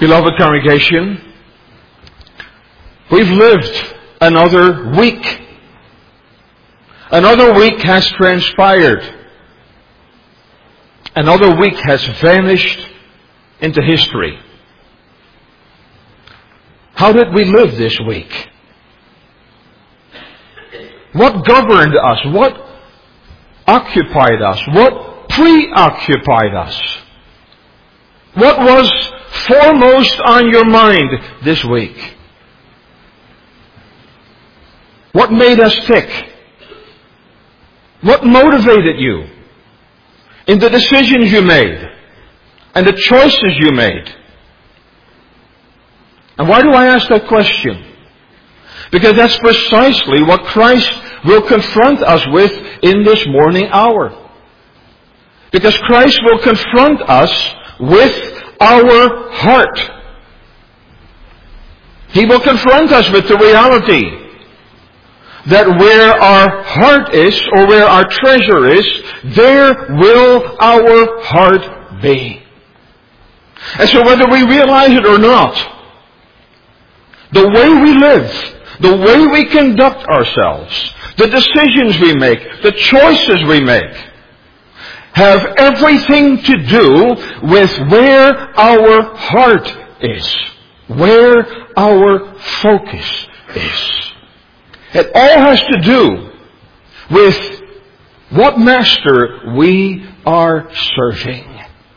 Beloved congregation, we've lived another week. Another week has transpired. Another week has vanished into history. How did we live this week? What governed us? What occupied us? What preoccupied us? What was foremost on your mind this week? What made us tick? What motivated you in the decisions you made and the choices you made? And why do I ask that question? Because that's precisely what Christ will confront us with in this morning hour. Because Christ will confront us with our heart. He will confront us with the reality that where our heart is, or where our treasure is, there will our heart be. And so whether we realize it or not, the way we live, the way we conduct ourselves, the decisions we make, the choices we make, have everything to do with where our heart is, where our focus is. It all has to do with what master we are serving.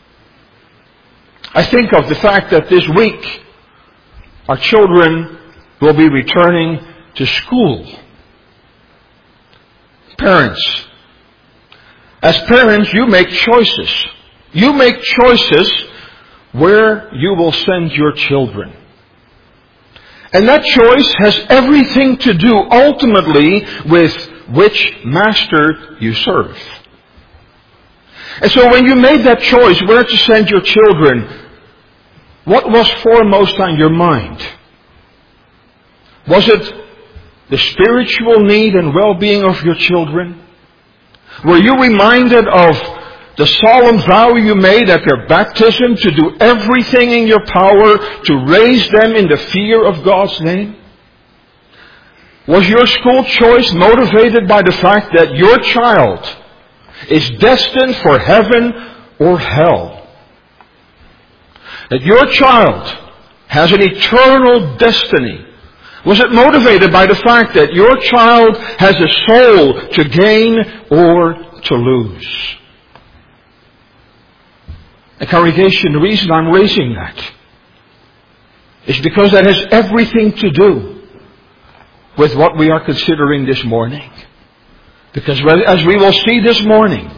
I think of the fact that this week our children will be returning to school. Parents, as parents, you make choices. You make choices where you will send your children. And that choice has everything to do ultimately with which master you serve. And so when you made that choice where to send your children, what was foremost on your mind? Was it the spiritual need and well-being of your children? Were you reminded of the solemn vow you made at their baptism to do everything in your power to raise them in the fear of God's name? Was your school choice motivated by the fact that your child is destined for heaven or hell? That your child has an eternal destiny? Was it motivated by the fact that your child has a soul to gain or to lose? And congregation, the reason I'm raising that is because that has everything to do with what we are considering this morning. Because as we will see this morning,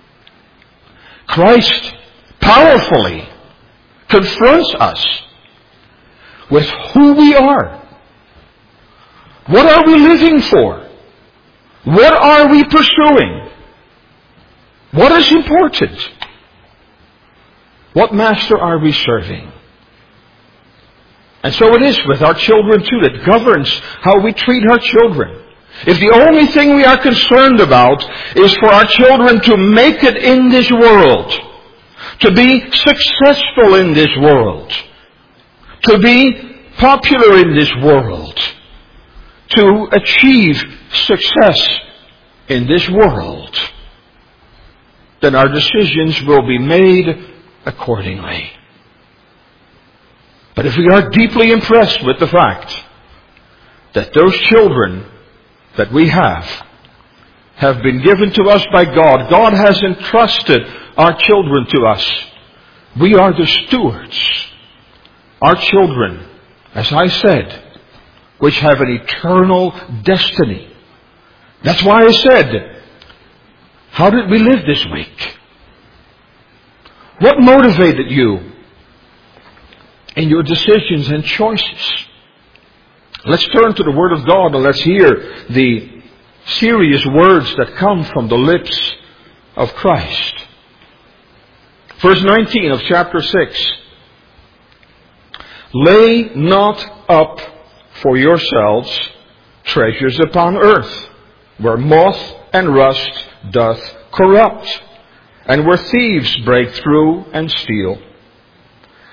Christ powerfully confronts us with who we are. What are we living for? What are we pursuing? What is important? What master are we serving? And so it is with our children too, that governs how we treat our children. If the only thing we are concerned about is for our children to make it in this world, to be successful in this world, to be popular in this world, to achieve success in this world, then our decisions will be made accordingly. But if we are deeply impressed with the fact that those children that we have been given to us by God, God has entrusted our children to us, we are the stewards. Our children, as I said, which have an eternal destiny. That's why I said, how did we live this week? What motivated you in your decisions and choices? Let's turn to the Word of God and let's hear the serious words that come from the lips of Christ. Verse 19 of chapter 6. Lay not up for yourselves treasures upon earth, where moth and rust doth corrupt, and where thieves break through and steal.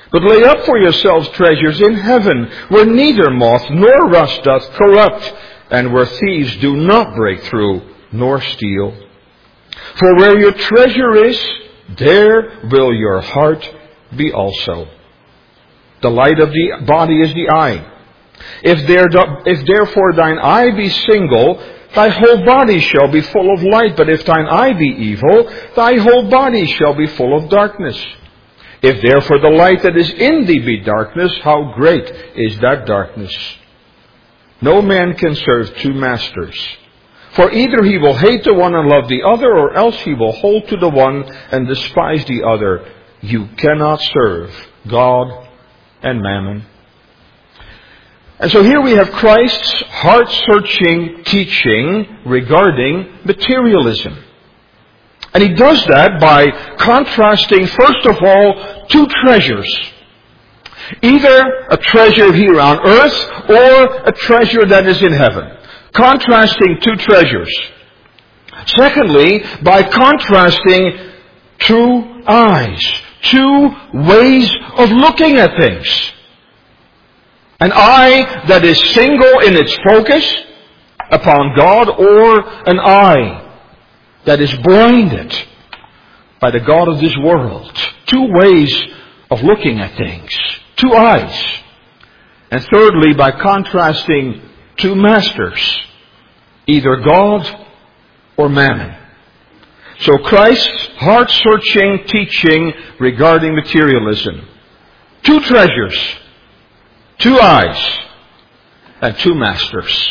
But lay up for yourselves treasures in heaven, where neither moth nor rust doth corrupt, and where thieves do not break through nor steal. For where your treasure is, there will your heart be also. The light of the body is the eye. If therefore thine eye be single, thy whole body shall be full of light. But if thine eye be evil, thy whole body shall be full of darkness. If therefore the light that is in thee be darkness, how great is that darkness? No man can serve two masters. For either he will hate the one and love the other, or else he will hold to the one and despise the other. You cannot serve God and mammon. And so here we have Christ's heart-searching teaching regarding materialism. And he does that by contrasting, first of all, two treasures. Either a treasure here on earth or a treasure that is in heaven. Contrasting two treasures. Secondly, by contrasting two eyes. Two ways of looking at things. An eye that is single in its focus upon God, or an eye that is blinded by the God of this world. Two ways of looking at things. Two eyes. And thirdly, by contrasting two masters. Either God or mammon. So Christ's heart-searching teaching regarding materialism. Two treasures. Two eyes. And two masters.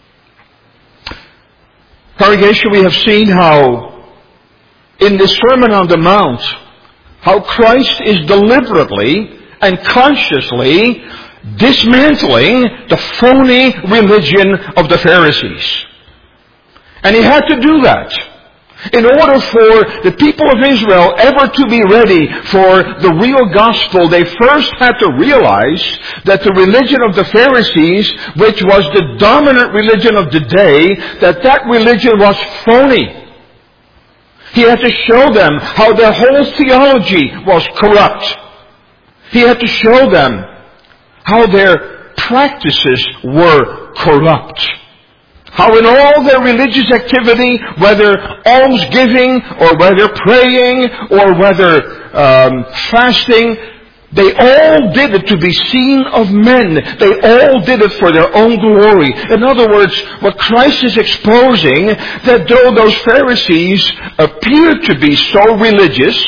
Congregation, we have seen how in this Sermon on the Mount, how Christ is deliberately and consciously dismantling the phony religion of the Pharisees. And he had to do that in order for the people of Israel ever to be ready for the real gospel. They first had to realize that the religion of the Pharisees, which was the dominant religion of the day, that religion was phony. He had to show them how their whole theology was corrupt. He had to show them how their practices were corrupt. How in all their religious activity, whether almsgiving or whether praying or whether fasting, they all did it to be seen of men. They all did it for their own glory. In other words, what Christ is exposing, that though those Pharisees appeared to be so religious,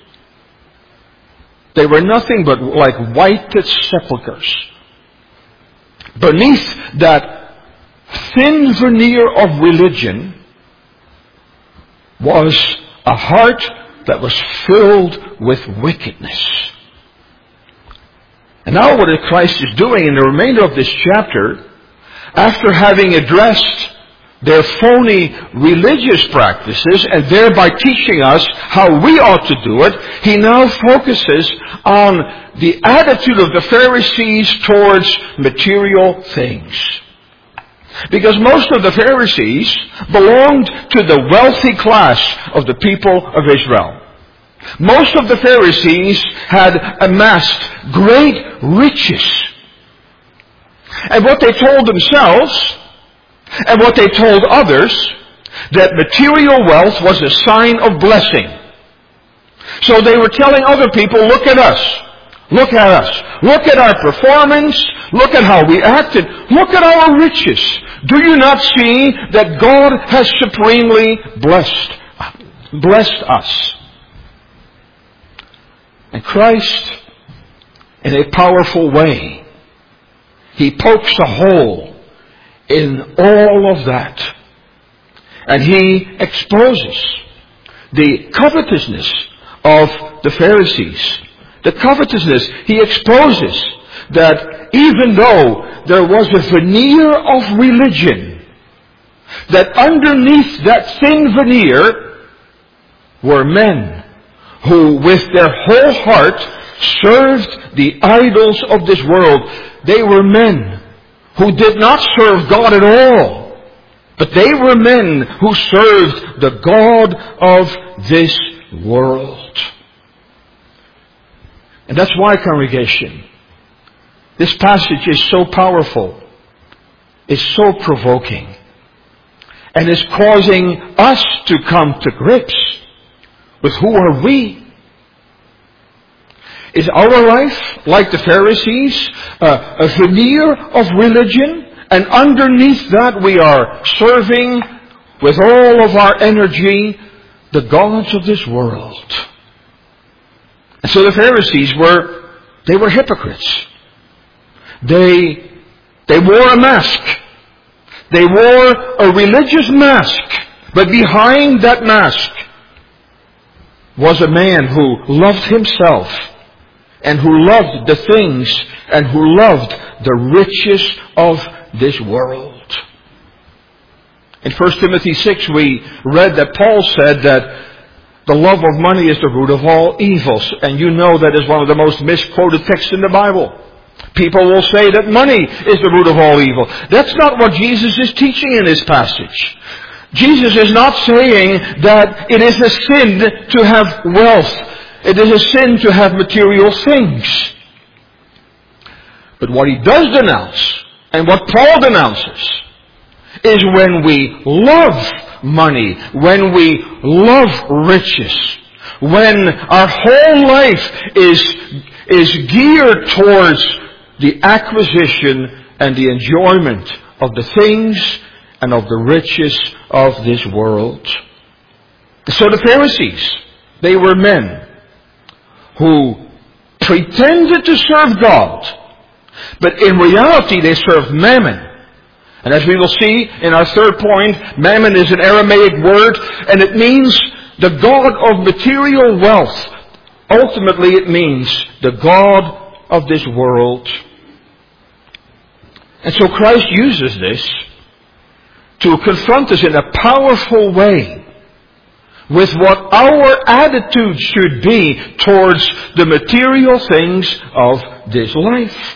they were nothing but like whited sepulchres. Beneath that thin veneer of religion was a heart that was filled with wickedness. And now what Christ is doing in the remainder of this chapter, after having addressed their phony religious practices and thereby teaching us how we ought to do it, he now focuses on the attitude of the Pharisees towards material things. Because most of the Pharisees belonged to the wealthy class of the people of Israel. Most of the Pharisees had amassed great riches. And what they told themselves, and what they told others, that material wealth was a sign of blessing. So they were telling other people, look at us. Look at us. Look at our performance. Look at how we acted. Look at our riches. Do you not see that God has supremely blessed us? And Christ, in a powerful way, He pokes a hole in all of that. And He exposes the covetousness of the Pharisees. The covetousness, He exposes that even though there was a veneer of religion, that underneath that thin veneer were men who with their whole heart served the idols of this world. They were men who did not serve God at all, but they were men who served the God of this world. And that's why, congregation, this passage is so powerful. It's so provoking. And it's causing us to come to grips with who are we. Is our life, like the Pharisees, a veneer of religion? And underneath that we are serving with all of our energy the gods of this world. And so the Pharisees were hypocrites. They wore a mask. They wore a religious mask. But behind that mask was a man who loved himself and who loved the things and who loved the riches of this world. In 1 Timothy 6 we read that Paul said that the love of money is the root of all evils. And you know that is one of the most misquoted texts in the Bible. People will say that money is the root of all evil. That's not what Jesus is teaching in this passage. Jesus is not saying that it is a sin to have wealth. It is a sin to have material things. But what he does denounce, and what Paul denounces, is when we love money, when we love riches, when our whole life is geared towards the acquisition and the enjoyment of the things and of the riches of this world. So the Pharisees, they were men who pretended to serve God, but in reality they served mammon. And as we will see in our third point, mammon is an Aramaic word, and it means the god of material wealth. Ultimately it means the god of this world. And so Christ uses this to confront us in a powerful way with what our attitude should be towards the material things of this life.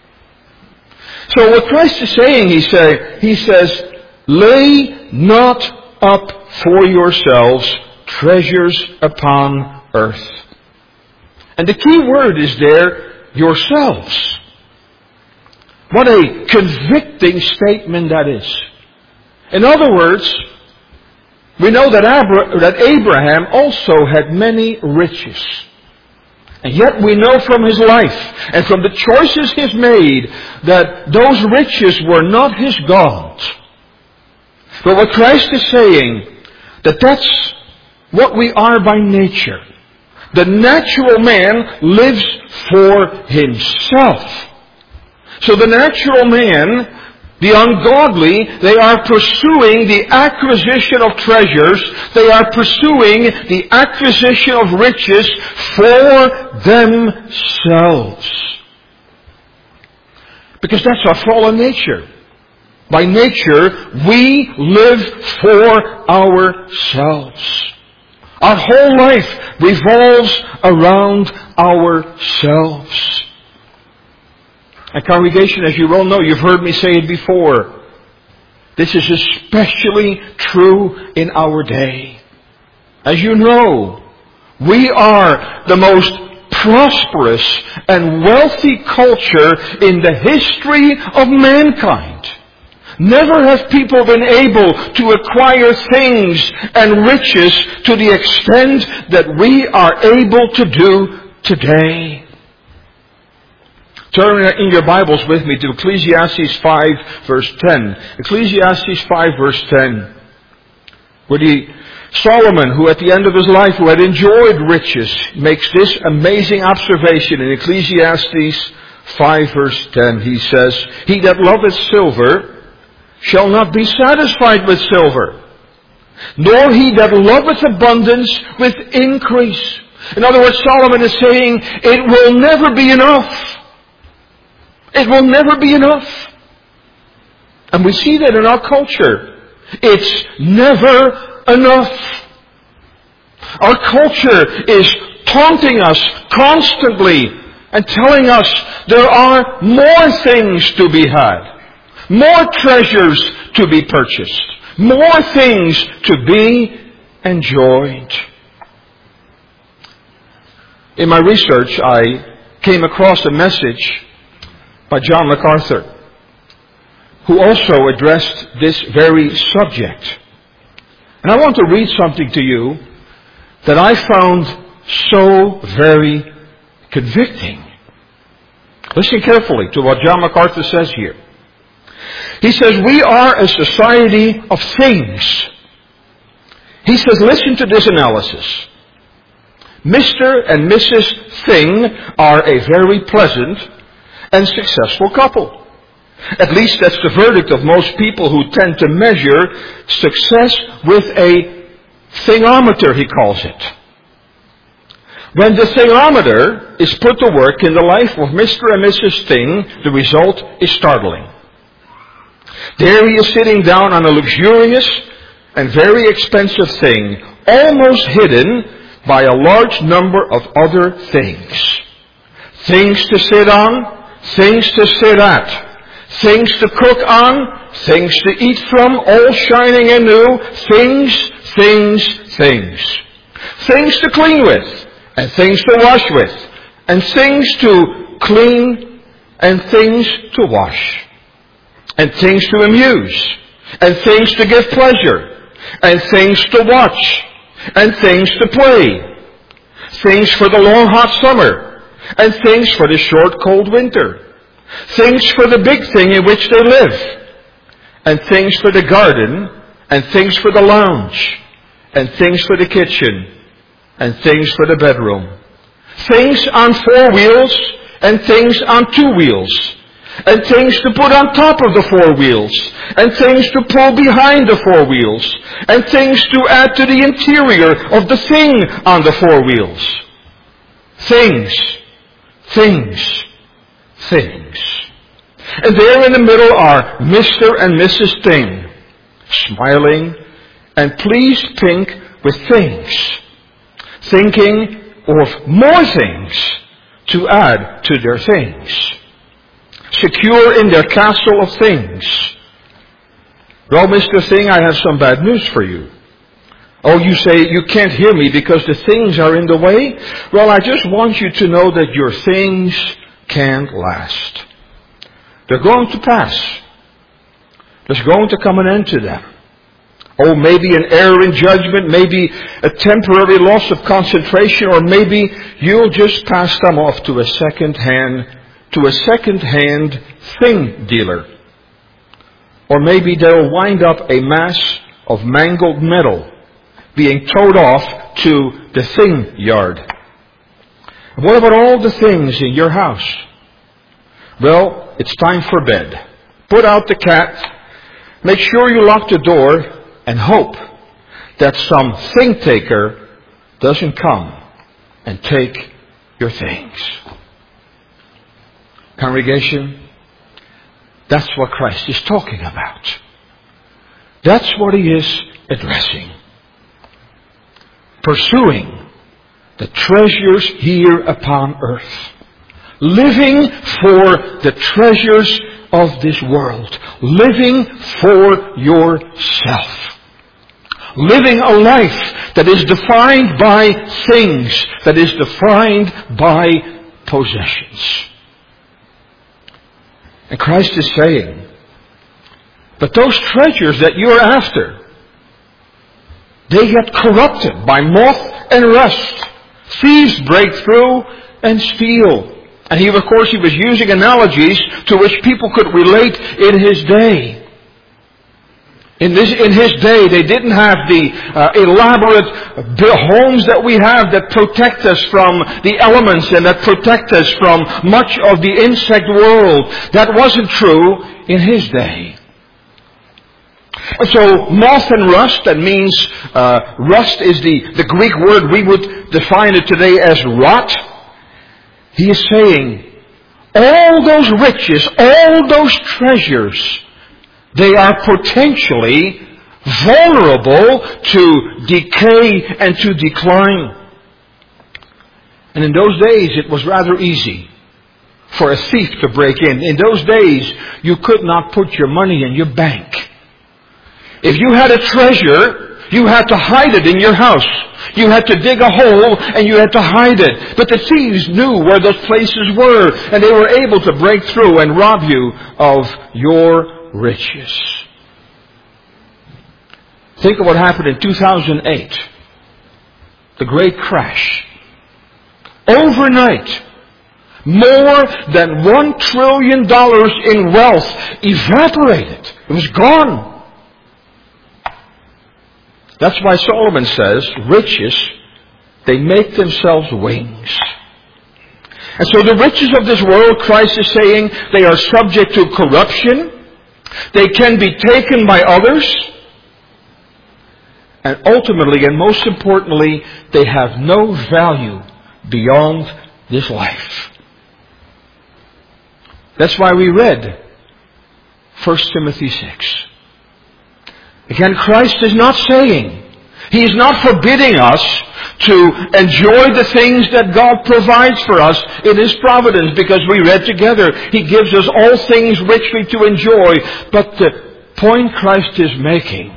So what Christ is saying, he says, lay not up for yourselves treasures upon earth. And the key word is there, yourselves. What a convicting statement that is. In other words, we know that Abraham also had many riches. And yet we know from his life and from the choices he's made that those riches were not his God. But what Christ is saying, that's what we are by nature. The natural man lives for himself. So the natural man, the ungodly, they are pursuing the acquisition of treasures. They are pursuing the acquisition of riches for themselves. Because that's our fallen nature. By nature, we live for ourselves. Our whole life revolves around ourselves. And congregation, as you well know, you've heard me say it before. This is especially true in our day. As you know, we are the most prosperous and wealthy culture in the history of mankind. Never have people been able to acquire things and riches to the extent that we are able to do today. Turn in your Bibles with me to Ecclesiastes 5 verse 10. Ecclesiastes 5 verse 10. Where Solomon, who at the end of his life, who had enjoyed riches, makes this amazing observation in Ecclesiastes 5 verse 10. He says, he that loveth silver shall not be satisfied with silver, nor he that loveth abundance with increase. In other words, Solomon is saying, it will never be enough. It will never be enough. And we see that in our culture. It's never enough. Our culture is taunting us constantly and telling us there are more things to be had, more treasures to be purchased, more things to be enjoyed. In my research, I came across a message by John MacArthur, who also addressed this very subject. And I want to read something to you that I found so very convicting. Listen carefully to what John MacArthur says here. He says, we are a society of things. He says, listen to this analysis. Mr. and Mrs. Thing are a very pleasant and successful couple. At least that's the verdict of most people who tend to measure success with a thingometer, he calls it. When the thingometer is put to work in the life of Mr. and Mrs. Thing, the result is startling. There he is sitting down on a luxurious and very expensive thing, almost hidden by a large number of other things. Things to sit on, things to sit at, things to cook on, things to eat from, all shining and new, things. Things to clean with, and things to wash with, and things to clean, and things to wash, and things to amuse, and things to give pleasure, and things to watch, and things to play, things for the long hot summer, and things for the short cold winter, things for the big thing in which they live, and things for the garden, and things for the lounge, and things for the kitchen, and things for the bedroom. Things on 4 wheels, and things on 2 wheels, and things to put on top of the 4 wheels, and things to pull behind the 4 wheels, and things to add to the interior of the thing on the 4 wheels. Things. And there in the middle are Mr. and Mrs. Thing, smiling and pleased pink with things, thinking of more things to add to their things, secure in their castle of things. Well, Mr. Thing, I have some bad news for you. Oh, you say you can't hear me because the things are in the way? Well, I just want you to know that your things can't last. They're going to pass. There's going to come an end to them. Oh, maybe an error in judgment, maybe a temporary loss of concentration, or maybe you'll just pass them off to a second-hand thing dealer. Or maybe they'll wind up a mass of mangled metal being towed off to the thing yard. What about all the things in your house? Well, it's time for bed. Put out the cat, make sure you lock the door, and hope that some thing taker doesn't come and take your things. Congregation, that's what Christ is talking about. That's what he is addressing. Pursuing the treasures here upon earth. Living for the treasures of this world. Living for yourself. Living a life that is defined by things, that is defined by possessions. And Christ is saying, but those treasures that you're after, they get corrupted by moth and rust. Thieves break through and steal. And he was using analogies to which people could relate in his day. In his day, they didn't have the elaborate homes that we have that protect us from the elements and that protect us from much of the insect world. That wasn't true in his day. So moth and rust, that means rust is the Greek word, we would define it today as rot. He is saying, all those riches, all those treasures, they are potentially vulnerable to decay and to decline. And in those days, it was rather easy for a thief to break in. In those days, you could not put your money in your bank. If you had a treasure, You had to hide it in your house. You had to dig a hole and you had to hide it. But the thieves knew where those places were, and they were able to break through and rob you of your riches. Think of what happened in 2008. The great crash. Overnight, more than $1 trillion in wealth evaporated. It was gone. That's why Solomon says, riches, they make themselves wings. And so the riches of this world, Christ is saying, they are subject to corruption. They can be taken by others. And ultimately, and most importantly, they have no value beyond this life. That's why we read 1 Timothy 6. Again, Christ is not saying, He is not forbidding us to enjoy the things that God provides for us in His providence, because we read together, He gives us all things richly to enjoy. But the point Christ is making,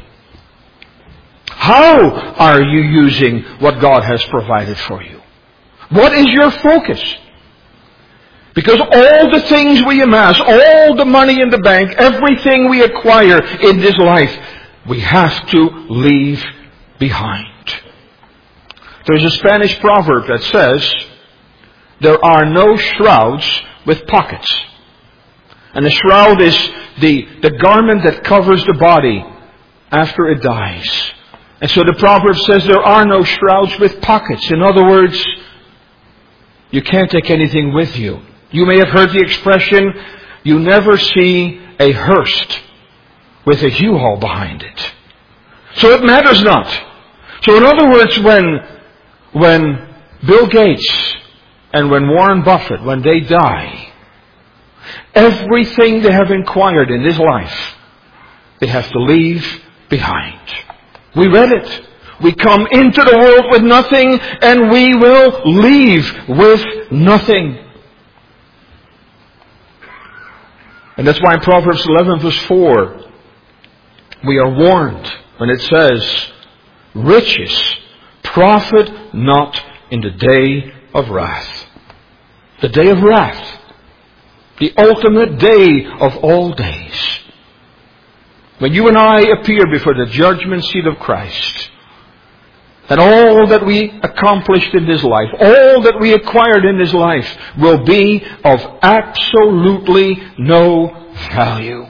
how are you using what God has provided for you? What is your focus? Because all the things we amass, all the money in the bank, everything we acquire in this life, we have to leave behind. There's a Spanish proverb that says, there are no shrouds with pockets. And a shroud is the garment that covers the body after it dies. And so the proverb says there are no shrouds with pockets. In other words, you can't take anything with you. You may have heard the expression, you never see a hearse with a U-Haul behind it. So it matters not. So in other words, when Bill Gates and when Warren Buffett, when they die, everything they have acquired in this life, they have to leave behind. We read it. We come into the world with nothing, and we will leave with nothing. And that's why in Proverbs 11 verse 4, we are warned when it says, riches profit not in the day of wrath. The day of wrath. The ultimate day of all days. When you and I appear before the judgment seat of Christ, and all that we accomplished in this life, all that we acquired in this life, will be of absolutely no value.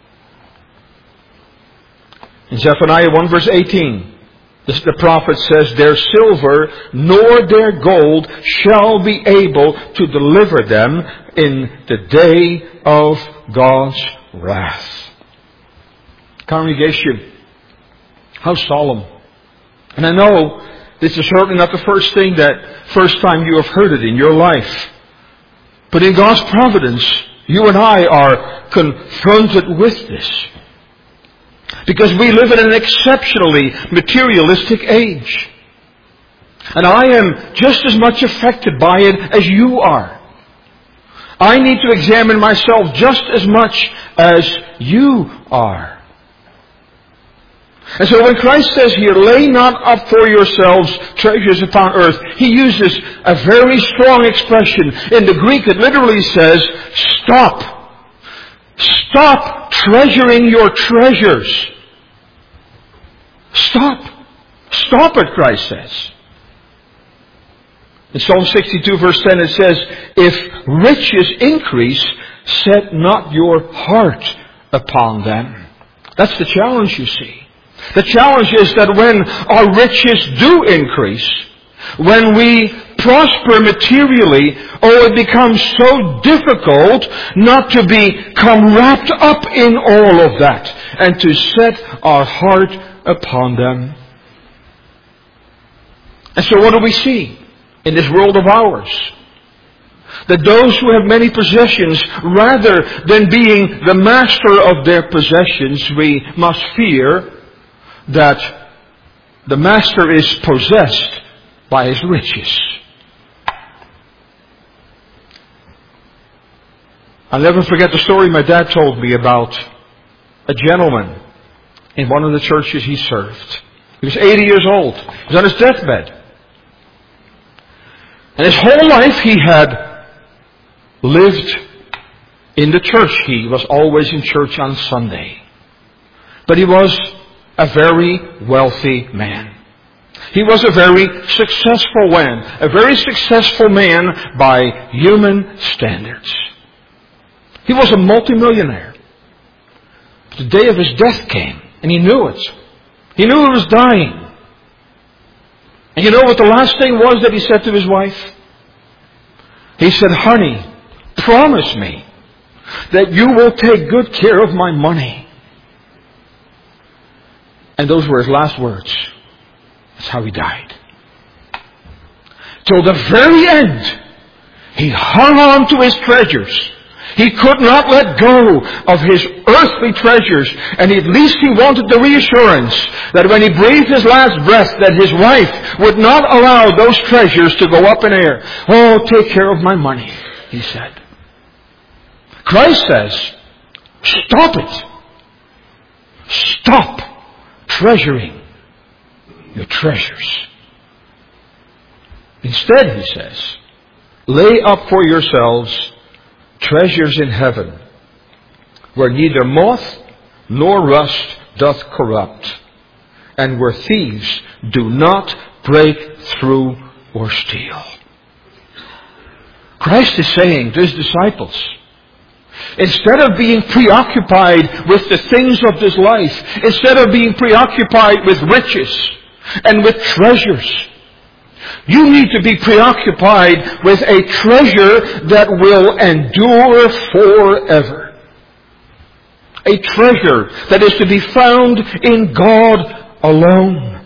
In Zephaniah 1 verse 18, the prophet says, their silver nor their gold shall be able to deliver them in the day of God's wrath. Congregation, how solemn. And I know this is certainly not the first time you have heard it in your life. But in God's providence, you and I are confronted with this. Because we live in an exceptionally materialistic age. And I am just as much affected by it as you are. I need to examine myself just as much as you are. And so when Christ says here, lay not up for yourselves treasures upon earth, He uses a very strong expression. In the Greek it literally says, stop. Stop treasuring your treasures. Stop. Stop it, Christ says. In Psalm 62 verse 10 it says, if riches increase, set not your heart upon them. That's the challenge, you see. The challenge is that when our riches do increase, when we prosper materially, it becomes so difficult not to become wrapped up in all of that and to set our heart upon them. And so what do we see in this world of ours? That those who have many possessions, rather than being the master of their possessions, we must fear that the master is possessed by his riches. I'll never forget the story my dad told me about a gentleman in one of the churches he served. He was 80 years old. He was on his deathbed. And his whole life he had lived in the church. He was always in church on Sunday. But he was a very wealthy man. He was a very successful man. A very successful man by human standards. He was a multimillionaire. The day of his death came, and he knew it. He knew he was dying. And you know what the last thing was that he said to his wife? He said, "Honey, promise me that you will take good care of my money." And those were his last words. That's how he died. Till the very end, he hung on to his treasures. He could not let go of his earthly treasures. And at least he wanted the reassurance that when he breathed his last breath, that his wife would not allow those treasures to go up in air. "Oh, take care of my money," he said. Christ says, stop it. Stop treasuring your treasures. Instead, he says, lay up for yourselves treasures in heaven, where neither moth nor rust doth corrupt, and where thieves do not break through or steal. Christ is saying to his disciples, instead of being preoccupied with the things of this life, instead of being preoccupied with riches and with treasures, you need to be preoccupied with a treasure that will endure forever. A treasure that is to be found in God alone.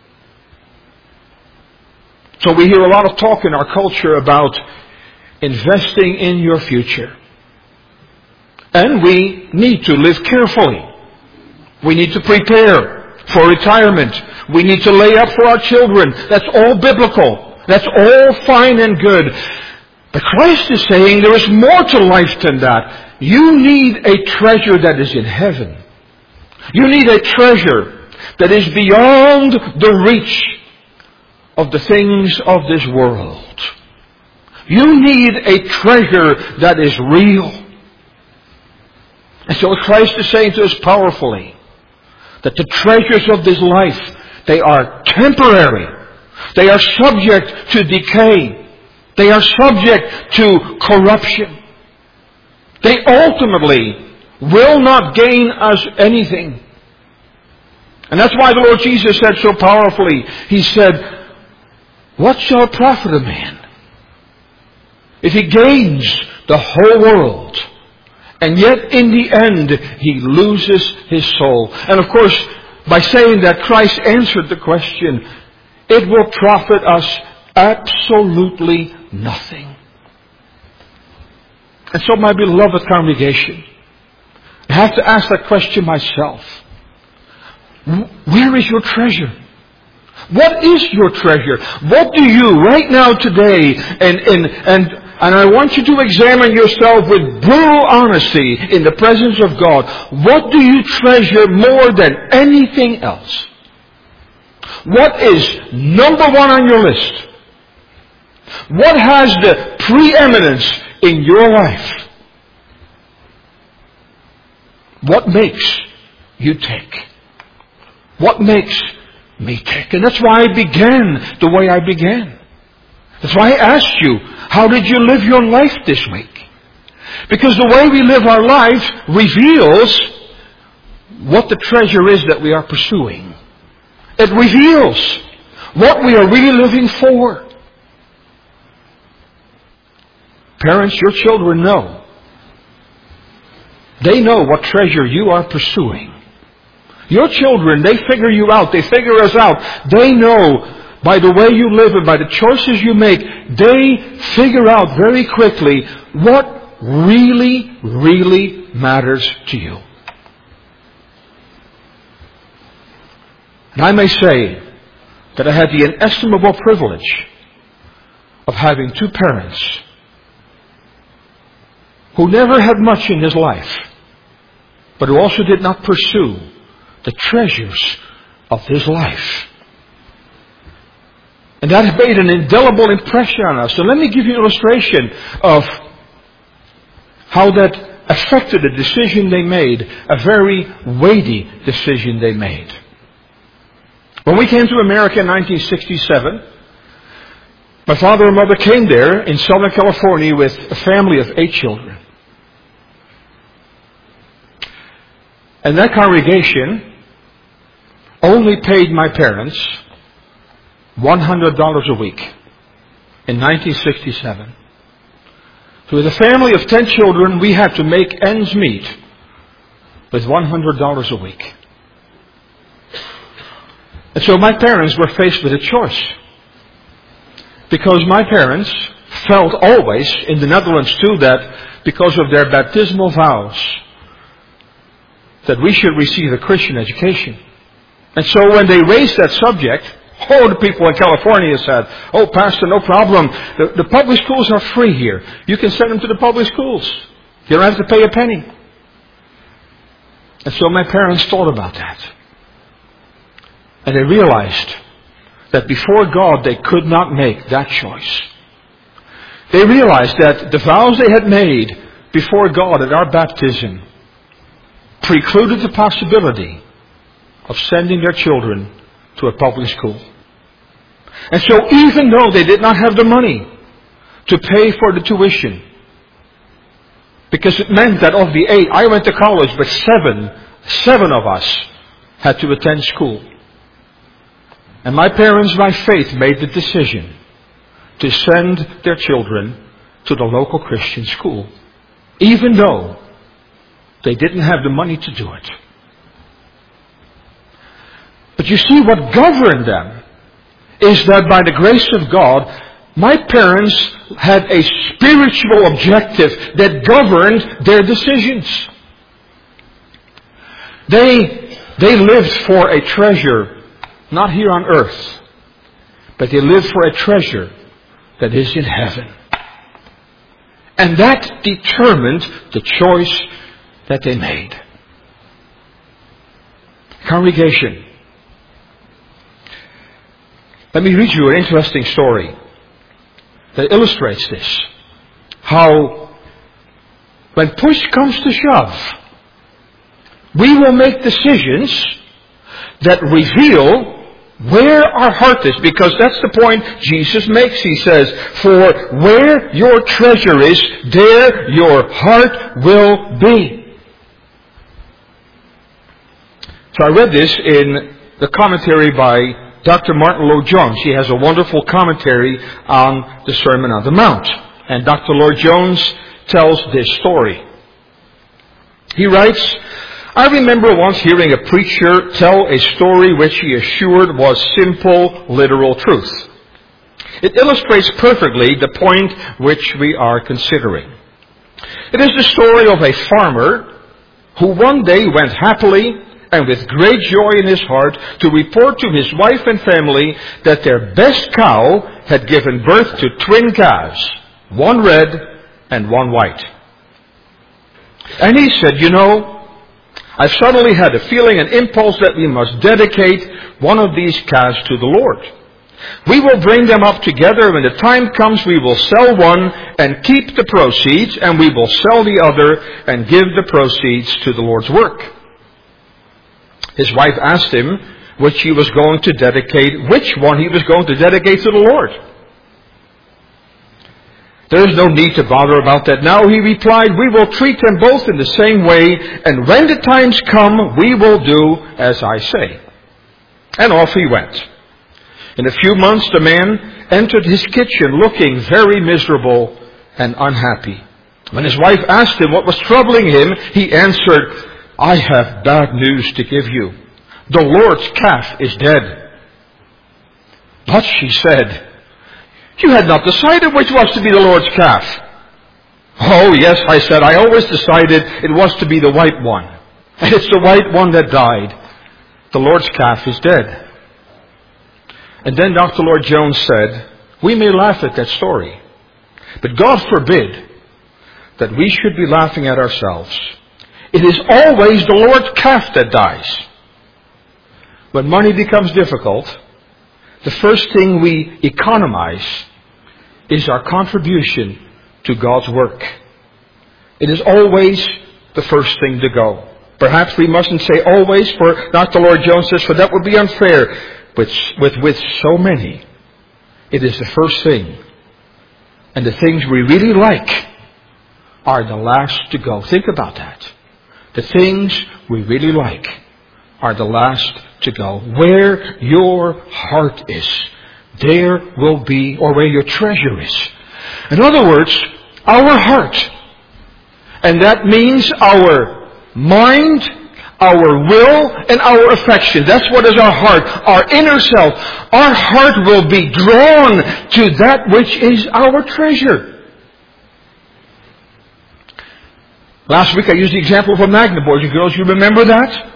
So we hear a lot of talk in our culture about investing in your future. And we need to live carefully. We need to prepare for retirement. We need to lay up for our children. That's all biblical. That's all fine and good. But Christ is saying there is more to life than that. You need a treasure that is in heaven. You need a treasure that is beyond the reach of the things of this world. You need a treasure that is real. And so Christ is saying to us powerfully that the treasures of this life, they are temporary. They are subject to decay. They are subject to corruption. They ultimately will not gain us anything. And that's why the Lord Jesus said so powerfully, He said, what shall it profit a man if he gains the whole world, and yet in the end he loses his soul? And of course, by saying that, Christ answered the question, it will profit us absolutely nothing. And so, my beloved congregation, I have to ask that question myself. Where is your treasure? What is your treasure? What do you right now today, and I want you to examine yourself with brutal honesty in the presence of God. What do you treasure more than anything else? What is number one on your list? What has the preeminence in your life? What makes you tick? What makes me tick? And that's why I began the way I began. That's why I asked you, how did you live your life this week? Because the way we live our life reveals what the treasure is that we are pursuing. It reveals what we are really living for. Parents, your children know. They know what treasure you are pursuing. Your children, they figure you out. They figure us out. They know by the way you live and by the choices you make, they figure out very quickly what really, really matters to you. And I may say that I had the inestimable privilege of having two parents who never had much in his life, but who also did not pursue the treasures of his life. And that made an indelible impression on us. So let me give you an illustration of how that affected the decision they made, a very weighty decision they made. When we came to America in 1967, my father and mother came there in Southern California with a family of 8 children. And that congregation only paid my parents $100 a week in 1967. So with a family of 10 children, we had to make ends meet with $100 a week. And so my parents were faced with a choice. Because my parents felt always, in the Netherlands too, that because of their baptismal vows, that we should receive a Christian education. And so when they raised that subject, all the people in California said, "Oh, Pastor, no problem. The public schools are free here. You can send them to the public schools. You don't have to pay a penny." And so my parents thought about that. And they realized that before God they could not make that choice. They realized that the vows they had made before God at our baptism precluded the possibility of sending their children to a public school. And so even though they did not have the money to pay for the tuition, because it meant that of the 8, I went to college, but 7 of us had to attend school. And my parents, by faith, made the decision to send their children to the local Christian school, even though they didn't have the money to do it. But you see, what governed them is that by the grace of God, my parents had a spiritual objective that governed their decisions. They lived for a treasure, not here on earth, but they lived for a treasure that is in heaven. And that determined the choice that they made. Congregation, let me read you an interesting story that illustrates this. How when push comes to shove, we will make decisions that reveal where our heart is. Because that's the point Jesus makes. He says, "For where your treasure is, there your heart will be." So I read this in the commentary by Dr. Martin Lloyd-Jones. He has a wonderful commentary on the Sermon on the Mount. And Dr. Lloyd-Jones tells this story. He writes, "I remember once hearing a preacher tell a story which he assured was simple, literal truth. It illustrates perfectly the point which we are considering. It is the story of a farmer who one day went happily and with great joy in his heart to report to his wife and family that their best cow had given birth to twin calves, one red and one white. And he said, 'You know, I've suddenly had a feeling, an impulse that we must dedicate one of these calves to the Lord. We will bring them up together. When the time comes, we will sell one and keep the proceeds, and we will sell the other and give the proceeds to the Lord's work.' His wife asked him which one he was going to dedicate to the Lord. 'There is no need to bother about that now,' he replied. 'We will treat them both in the same way, and when the times come, we will do as I say.' And off he went. In a few months, the man entered his kitchen looking very miserable and unhappy. When his wife asked him what was troubling him, he answered, 'I have bad news to give you. The Lord's calf is dead.' 'But,' she said, 'you had not decided which was to be the Lord's calf.' 'Oh, yes,' I said, 'I always decided it was to be the white one. And it's the white one that died. The Lord's calf is dead.'" And then Dr. Lloyd-Jones said, "We may laugh at that story, but God forbid that we should be laughing at ourselves. It is always the Lord's calf that dies. when money becomes difficult, the first thing we economize is our contribution to God's work. It is always the first thing to go. Perhaps we mustn't say always, for Dr. Lloyd Jones says, for that would be unfair. But with so many, it is the first thing. And the things we really like are the last to go. Think about that. The things we really like are the last to go. Where your heart is, there will be, or where your treasure is. In other words, our heart. And that means our mind, our will, and our affection. That's what is our heart, our inner self. Our heart will be drawn to that which is our treasure. Last week I used the example of a magnet, boys and girls. You remember that?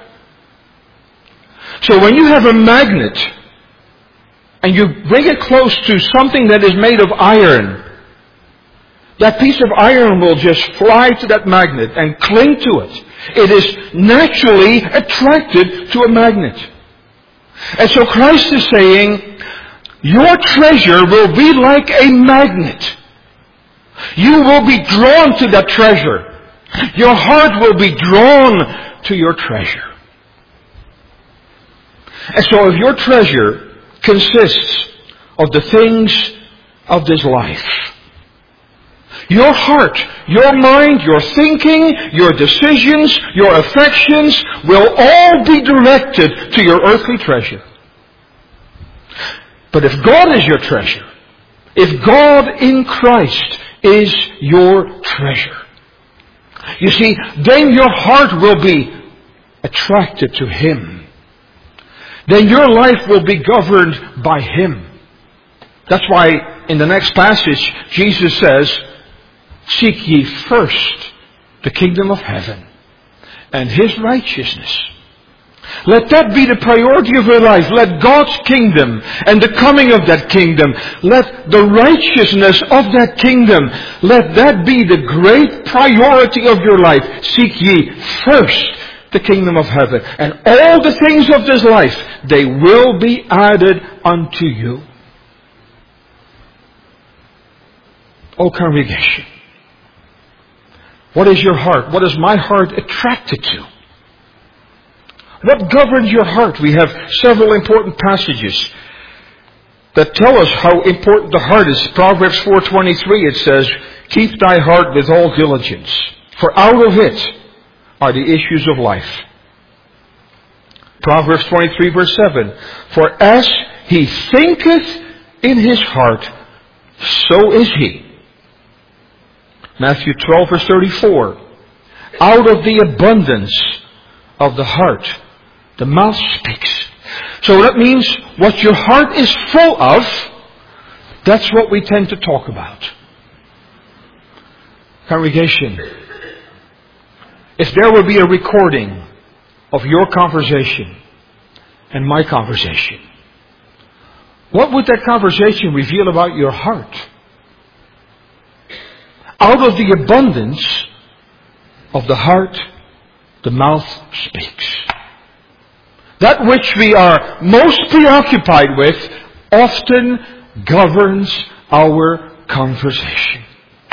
So when you have a magnet, and you bring it close to something that is made of iron, that piece of iron will just fly to that magnet and cling to it. It is naturally attracted to a magnet. And so Christ is saying, your treasure will be like a magnet. You will be drawn to that treasure. Your heart will be drawn to your treasure. And so if your treasure consists of the things of this life, your heart, your mind, your thinking, your decisions, your affections will all be directed to your earthly treasure. But if God is your treasure, if God in Christ is your treasure, you see, then your heart will be attracted to Him. Then your life will be governed by Him. That's why in the next passage, Jesus says, seek ye first the kingdom of heaven and His righteousness. Let that be the priority of your life. Let God's kingdom and the coming of that kingdom, let the righteousness of that kingdom, let that be the great priority of your life. Seek ye first the kingdom of heaven, and all the things of this life, they will be added unto you. O congregation, what is your heart? What is my heart attracted to? What governs your heart? We have several important passages that tell us how important the heart is. Proverbs 4:23, it says, keep thy heart with all diligence, for out of it are the issues of life. Proverbs 23 verse 7, for as he thinketh in his heart, so is he. Matthew 12 verse 34, out of the abundance of the heart, the mouth speaks. So that means what your heart is full of, that's what we tend to talk about. Congregation, if there would be a recording of your conversation and my conversation, what would that conversation reveal about your heart? Out of the abundance of the heart, the mouth speaks. That which we are most preoccupied with often governs our conversation.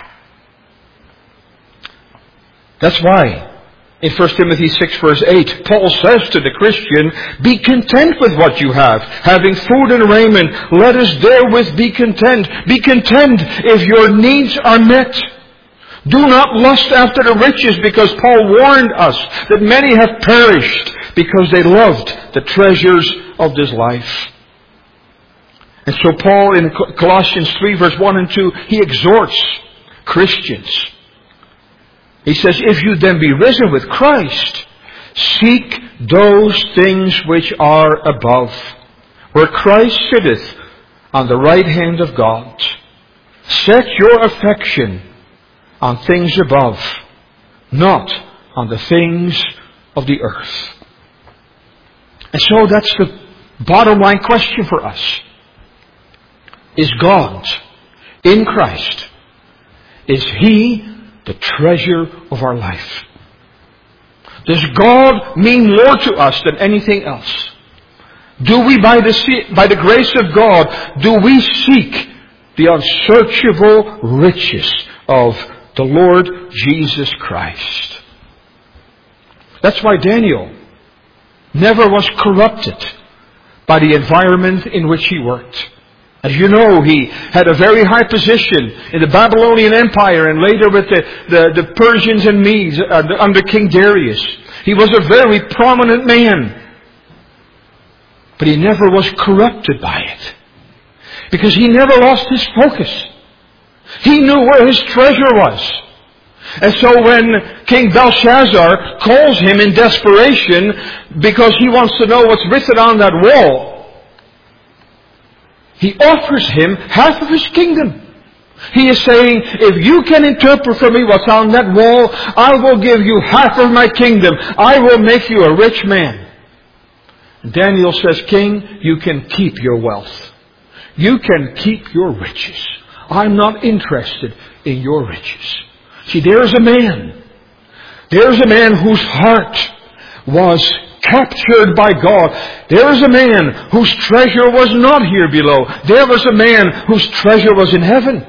That's why in 1 Timothy 6 verse 8, Paul says to the Christian, be content with what you have. Having food and raiment, let us therewith be content. Be content if your needs are met. Do not lust after the riches, because Paul warned us that many have perished because they loved the treasures of this life. And so Paul in Colossians 3 verse 1 and 2, he exhorts Christians. He says, if you then be risen with Christ, seek those things which are above, where Christ sitteth on the right hand of God. Set your affection on things above, not on the things of the earth. And so that's the bottom line question for us. Is God in Christ? Is He the treasure of our life? Does God mean more to us than anything else? Do we, by the grace of God, do we seek the unsearchable riches of the Lord Jesus Christ? That's why Daniel never was corrupted by the environment in which he worked. As you know, he had a very high position in the Babylonian Empire and later with the Persians and Medes under King Darius. He was a very prominent man. But he never was corrupted by it. Because he never lost his focus. He knew where his treasure was. And so when King Belshazzar calls him in desperation because he wants to know what's written on that wall, he offers him half of his kingdom. He is saying, if you can interpret for me what's on that wall, I will give you half of my kingdom. I will make you a rich man. And Daniel says, King, you can keep your wealth. You can keep your riches. I'm not interested in your riches. See, there's a man. There's a man whose heart was captured by God. There's a man whose treasure was not here below. There was a man whose treasure was in heaven.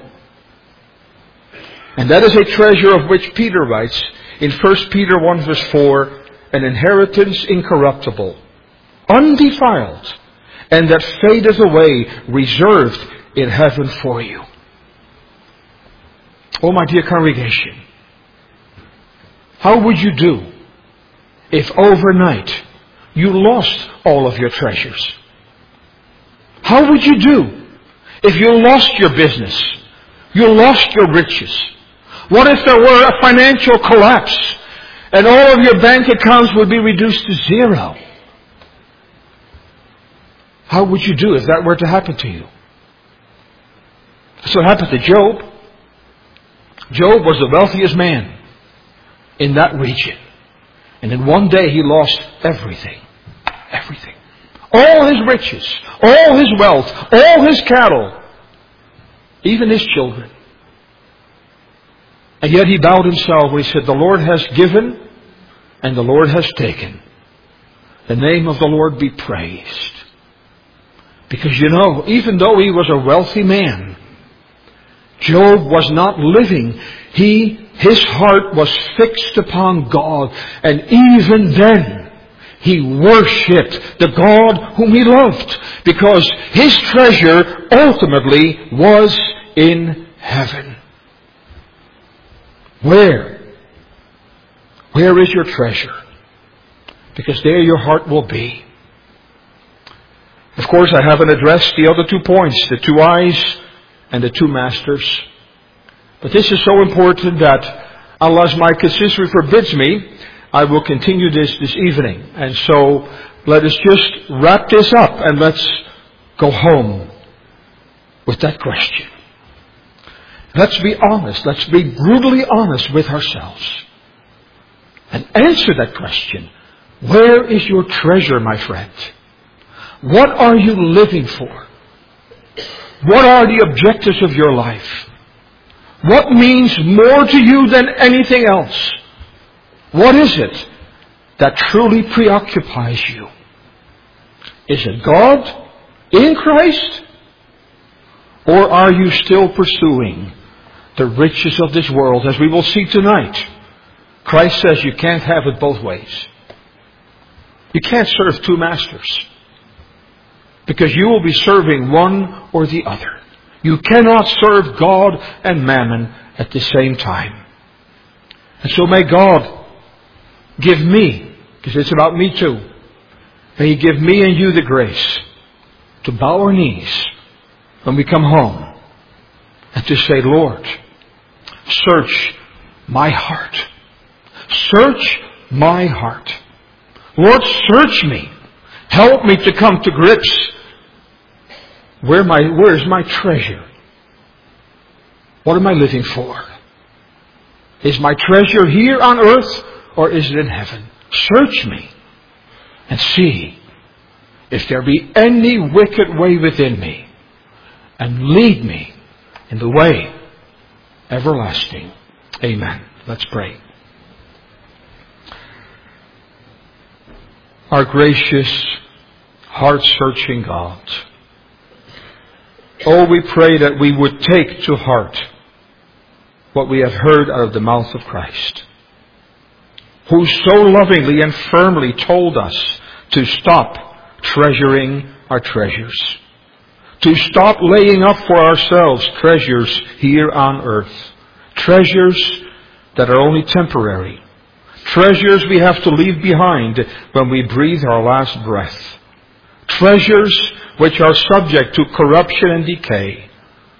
And that is a treasure of which Peter writes in 1 Peter 1 verse 4, an inheritance incorruptible, undefiled, and that fadeth away, reserved in heaven for you. Oh, my dear congregation, how would you do if overnight you lost all of your treasures? How would you do if you lost your business? You lost your riches? What if there were a financial collapse and all of your bank accounts would be reduced to zero? How would you do if that were to happen to you? That's what happened to Job. Job was the wealthiest man in that region. And in one day he lost everything. Everything. All his riches, all his wealth, all his cattle, even his children. And yet he bowed himself when he said, the Lord has given and the Lord has taken. The name of the Lord be praised. Because you know, even though he was a wealthy man, Job was not living. His heart was fixed upon God. And even then, he worshipped the God whom he loved. Because his treasure ultimately was in heaven. Where? Where is your treasure? Because there your heart will be. Of course, I haven't addressed the other 2 points, the 2 eyes and the 2 masters. But this is so important that, unless my consistory forbids me, I will continue this evening. And so, let us just wrap this up and let's go home with that question. Let's be honest. Let's be brutally honest with ourselves. And answer that question. Where is your treasure, my friend? What are you living for? What are the objectives of your life? What means more to you than anything else? What is it that truly preoccupies you? Is it God in Christ? Or are you still pursuing the riches of this world? As we will see tonight, Christ says you can't have it both ways. You can't serve 2 masters. Because you will be serving one or the other. You cannot serve God and mammon at the same time. And so may God give me, because it's about me too, may He give me and you the grace to bow our knees when we come home and to say, Lord, search my heart. Search my heart. Lord, search me. Help me to come to grips. Where is my treasure? What am I living for? Is my treasure here on earth or is it in heaven? Search me and see if there be any wicked way within me, and lead me in the way everlasting. Amen. Let's pray. Our gracious, heart-searching God. Oh, we pray that we would take to heart what we have heard out of the mouth of Christ, who so lovingly and firmly told us to stop treasuring our treasures, to stop laying up for ourselves treasures here on earth, treasures that are only temporary, treasures we have to leave behind when we breathe our last breath, treasures which are subject to corruption and decay.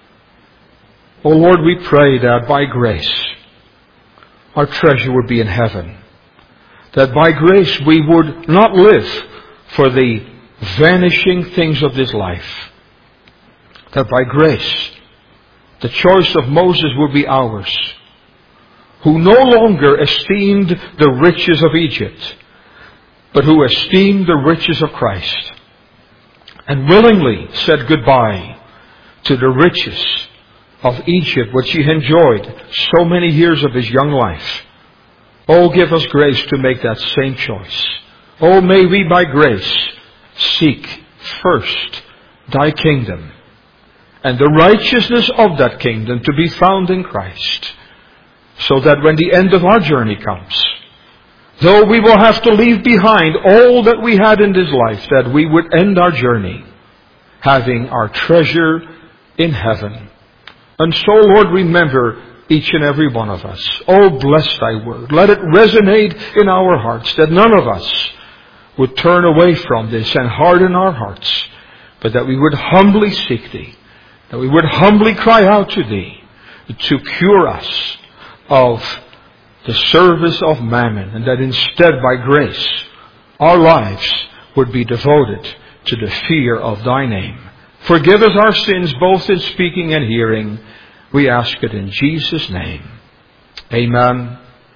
Oh Lord, we pray that by grace our treasure would be in heaven, that by grace we would not live for the vanishing things of this life, that by grace the choice of Moses would be ours, who no longer esteemed the riches of Egypt, but who esteemed the riches of Christ, and willingly said goodbye to the riches of Egypt, which he enjoyed so many years of his young life. Oh, give us grace to make that same choice. Oh, may we by grace seek first thy kingdom, and the righteousness of that kingdom to be found in Christ, so that when the end of our journey comes, though we will have to leave behind all that we had in this life, that we would end our journey having our treasure in heaven. And so, Lord, remember each and every one of us. Oh, bless thy word. Let it resonate in our hearts, that none of us would turn away from this and harden our hearts, but that we would humbly seek thee, that we would humbly cry out to thee to cure us of the service of mammon, and that instead by grace our lives would be devoted to the fear of thy name. Forgive us our sins both in speaking and hearing. We ask it in Jesus' name. Amen.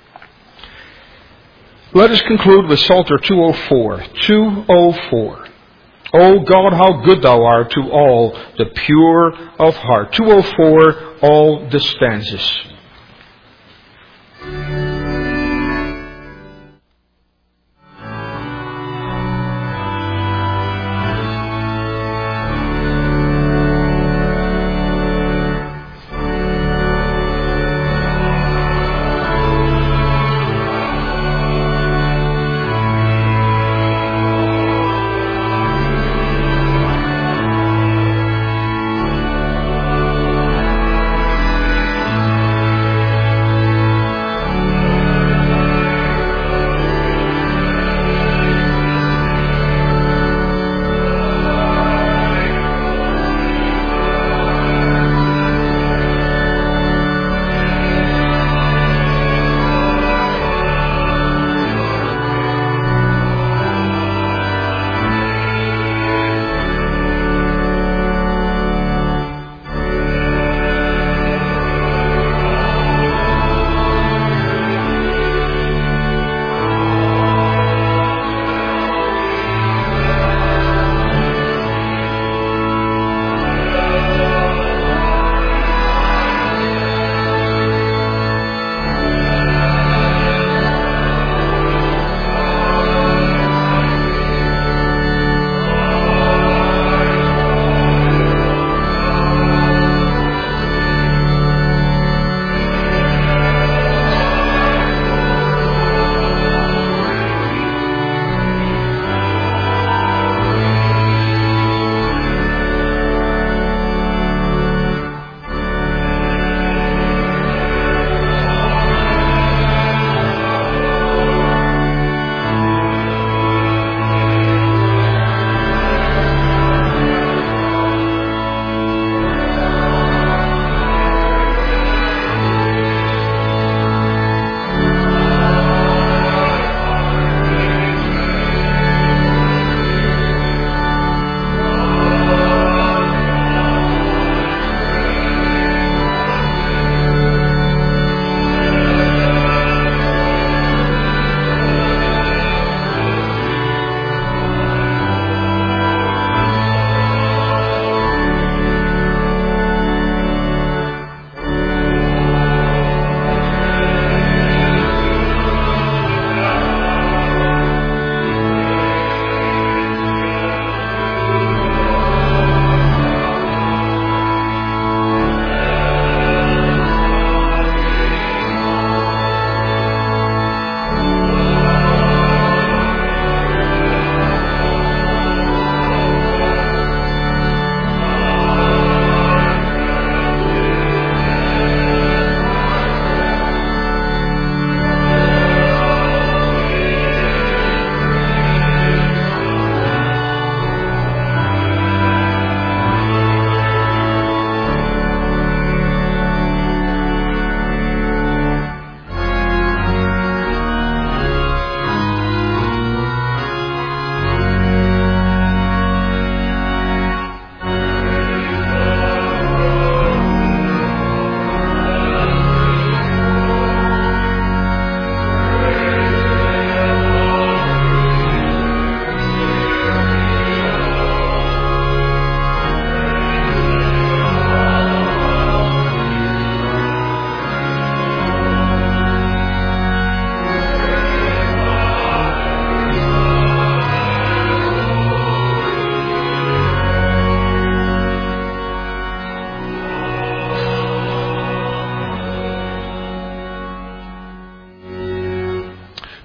Let us conclude with Psalter 204. 204. O God, how good thou art to all the pure of heart. 204, all the stanzas.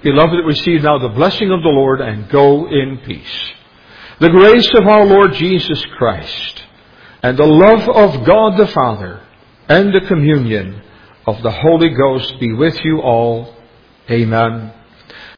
Beloved, receive now the blessing of the Lord and go in peace. The grace of our Lord Jesus Christ and the love of God the Father and the communion of the Holy Ghost be with you all. Amen.